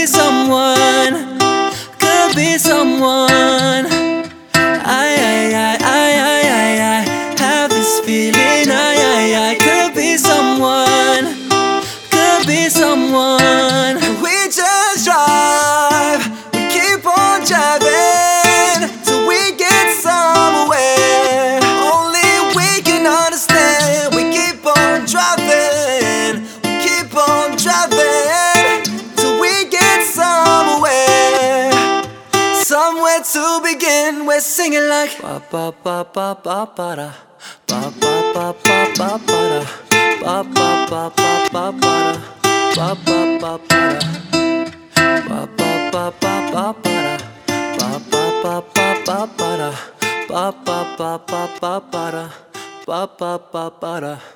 be someone, could be someone. I have this feeling. I could be someone, could be someone. We just drive, we keep on driving till we get somewhere. Only we can understand. We keep on driving, we keep on driving till we get somewhere. Somewhere to begin, we're singing like ba ba ba ba ba ba da, ba ba ba ba ba ba da, ba ba ba ba ba ba da, ba ba ba ba da, ba ba ba ba ba ba da, ba ba ba ba ba ba da, ba ba ba ba ba ba da, ba ba ba ba da.